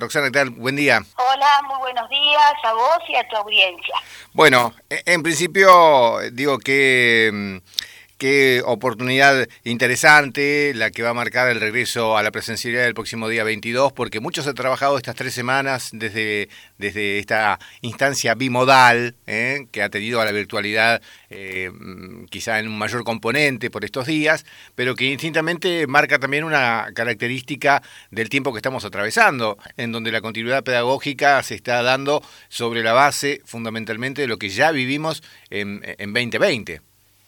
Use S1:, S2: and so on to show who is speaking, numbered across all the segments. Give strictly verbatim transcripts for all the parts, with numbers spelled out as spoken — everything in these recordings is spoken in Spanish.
S1: Roxana, ¿qué tal? Buen día.
S2: Hola, muy buenos días a vos y a tu audiencia.
S1: Bueno, en principio digo que... Qué oportunidad interesante la que va a marcar el regreso a la presencialidad del próximo día veintidós, porque muchos han trabajado estas tres semanas desde, desde esta instancia bimodal, ¿eh? que ha tenido a la virtualidad eh, quizá en un mayor componente por estos días, pero que indistintamente marca también una característica del tiempo que estamos atravesando, en donde la continuidad pedagógica se está dando sobre la base fundamentalmente de lo que ya vivimos en, en veinte veinte.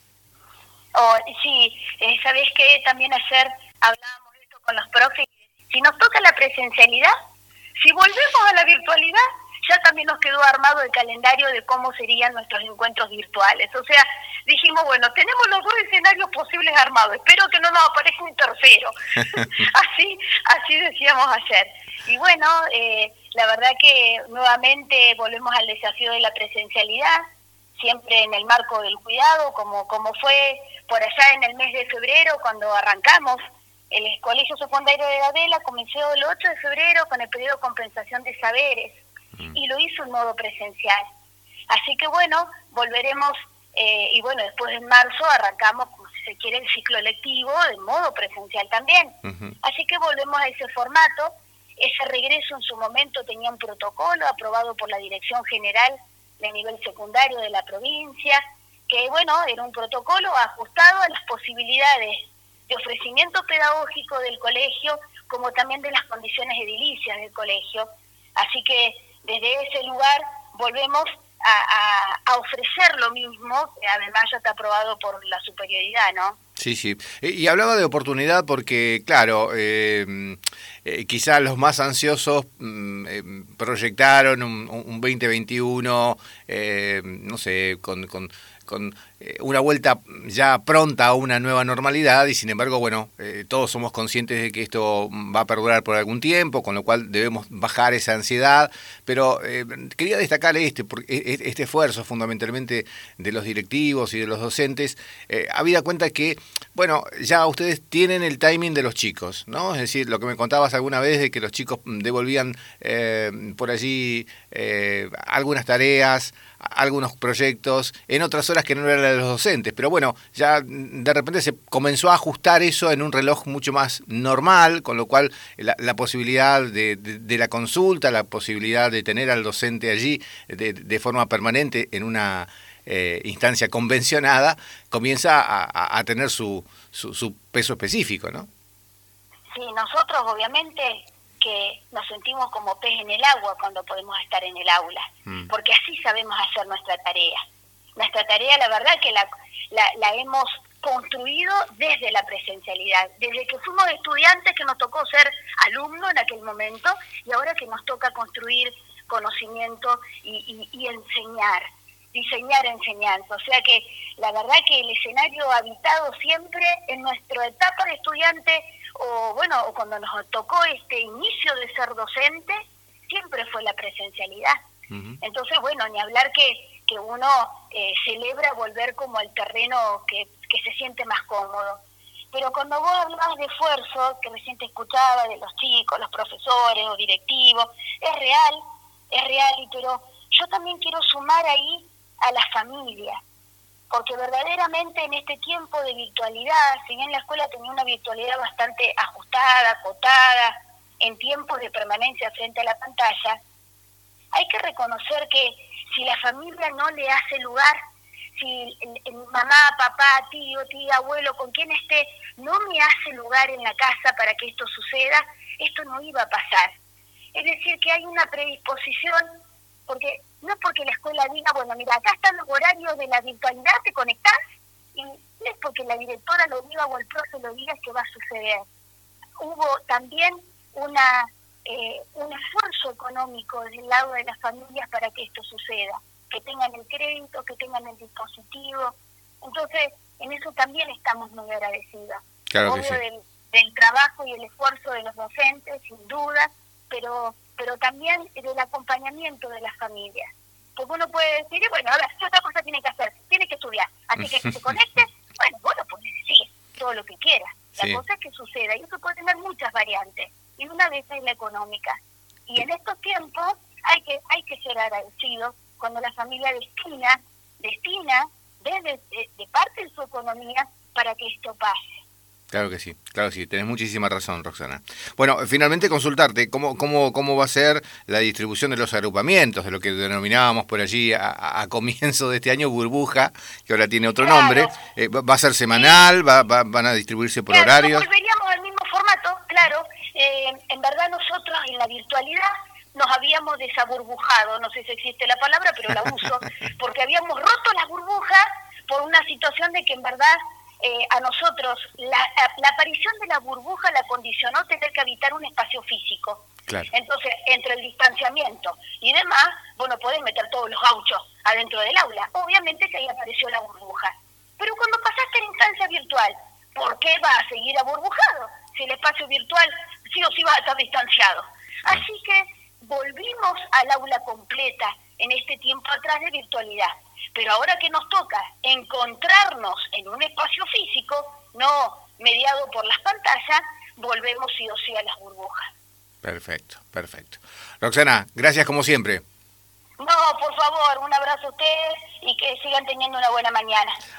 S2: Oh, sí, eh, sabés que también ayer hablábamos de esto con los profes. Si nos toca la presencialidad, si volvemos a la virtualidad, ya también nos quedó armado el calendario de cómo serían nuestros encuentros virtuales. O sea, dijimos, bueno, tenemos los dos escenarios posibles armados, espero que no nos aparezca un tercero. así, así decíamos ayer. Y bueno, eh, la verdad que nuevamente volvemos al desafío de la presencialidad, siempre en el marco del cuidado, como, como fue por allá en el mes de febrero, cuando arrancamos. El Colegio Secundario de Adela comenzó el ocho de febrero con el periodo de compensación de saberes, mm. y lo hizo en modo presencial. Así que bueno, volveremos, eh, y bueno, después en marzo arrancamos, como si se quiere, el ciclo lectivo en modo presencial también. Uh-huh. Así que volvemos a ese formato. Ese regreso en su momento tenía un protocolo aprobado por la Dirección General de nivel secundario de la provincia, que bueno, era un protocolo ajustado a las posibilidades de ofrecimiento pedagógico del colegio, como también de las condiciones edilicias del colegio. Así que desde ese lugar volvemos a, a, a ofrecer lo mismo, que además ya está aprobado por la superioridad, ¿no?
S1: Sí, sí. Y hablaba de oportunidad porque, claro, eh, eh, quizás los más ansiosos eh, proyectaron un, un veinte veintiuno, eh, no sé, con, con, con eh, una vuelta ya pronta a una nueva normalidad, y sin embargo, bueno, eh, todos somos conscientes de que esto va a perdurar por algún tiempo, con lo cual debemos bajar esa ansiedad, pero eh, quería destacar este, este esfuerzo fundamentalmente de los directivos y de los docentes, eh, habida cuenta que bueno, ya ustedes tienen el timing de los chicos, ¿no? Es decir, lo que me contabas alguna vez de que los chicos devolvían eh, por allí eh, algunas tareas, algunos proyectos, en otras horas que no eran de los docentes. Pero bueno, ya de repente se comenzó a ajustar eso en un reloj mucho más normal, con lo cual la, la posibilidad de, de, de la consulta, la posibilidad de tener al docente allí de, de forma permanente en una Eh, instancia convencionada, comienza a, a, a tener su, su, su peso específico, ¿no?
S2: Sí, nosotros obviamente que nos sentimos como pez en el agua cuando podemos estar en el aula, mm. porque así sabemos hacer nuestra tarea. Nuestra tarea, la verdad, que la, la, la hemos construido desde la presencialidad, desde que fuimos estudiantes, que nos tocó ser alumnos en aquel momento, y ahora que nos toca construir conocimiento y, y, y enseñar. diseñar enseñanza, o sea que la verdad que el escenario habitado siempre en nuestra etapa de estudiante, o bueno, o cuando nos tocó este inicio de ser docente, siempre fue la presencialidad. Uh-huh. Entonces, bueno, ni hablar que, que uno eh, celebra volver como al terreno que, que se siente más cómodo. Pero cuando vos hablabas de esfuerzo, que recién te escuchaba de los chicos, los profesores o directivos, es real, es real, pero yo también quiero sumar ahí a la familia, porque verdaderamente en este tiempo de virtualidad, si bien la escuela tenía una virtualidad bastante ajustada, acotada, en tiempos de permanencia frente a la pantalla, hay que reconocer que si la familia no le hace lugar, si el, el mamá, papá, tío, tía, abuelo, con quien esté, no me hace lugar en la casa para que esto suceda, esto no iba a pasar. Es decir, que hay una predisposición, porque no es porque la escuela diga, bueno, mira, acá están los horarios de la virtualidad, te conectás, y no es porque la directora lo diga o el profe lo diga que va a suceder. Hubo también una eh, un esfuerzo económico del lado de las familias para que esto suceda, que tengan el crédito, que tengan el dispositivo. Entonces, en eso también estamos muy agradecidos.
S1: Claro que
S2: Obvio
S1: sí.
S2: del, del trabajo y el esfuerzo de los docentes, sin duda, pero pero también del acompañamiento de las familias. Porque uno puede decir, bueno, a ver, ¿qué otra cosa tiene que hacer? Tiene que estudiar. Así que si se conecte, bueno, vos lo podés decir, todo lo que quieras. La sí. cosa es que suceda, y eso puede tener muchas variantes. Y una de esas es la económica. Y en estos tiempos hay que hay que ser agradecidos cuando la familia destina, destina desde de, de parte de su economía para que esto pase.
S1: Claro que sí, claro que sí, tenés muchísima razón, Roxana. Bueno, finalmente consultarte, ¿cómo, cómo, cómo va a ser la distribución de los agrupamientos, de lo que denominábamos por allí a, a, a comienzo de este año burbuja, que ahora tiene otro
S2: Claro.
S1: nombre? Eh, ¿Va a ser semanal? ¿Va, va, ¿Van a distribuirse por
S2: claro,
S1: horarios?
S2: Volveríamos al mismo formato, claro. Eh, en verdad nosotros en la virtualidad nos habíamos desaburbujado, no sé si existe la palabra, pero la uso, porque habíamos roto las burbujas por una situación de que en verdad... Eh, a nosotros la, la aparición de la burbuja la condicionó tener que habitar un espacio físico.
S1: Claro.
S2: Entonces, entre el distanciamiento y demás, bueno, podés meter todos los gauchos adentro del aula. Obviamente que ahí apareció la burbuja. Pero cuando pasaste a la instancia virtual, ¿por qué va a seguir aburbujado? Si el espacio virtual sí o sí va a estar distanciado. Así que volvimos al aula completa en este tiempo atrás de virtualidad. Pero ahora que nos toca encontrarnos en un espacio físico, no mediado por las pantallas, volvemos sí o sí a las burbujas.
S1: Perfecto, perfecto. Roxana, gracias como siempre.
S2: No, por favor, un abrazo a ustedes y que sigan teniendo una buena mañana.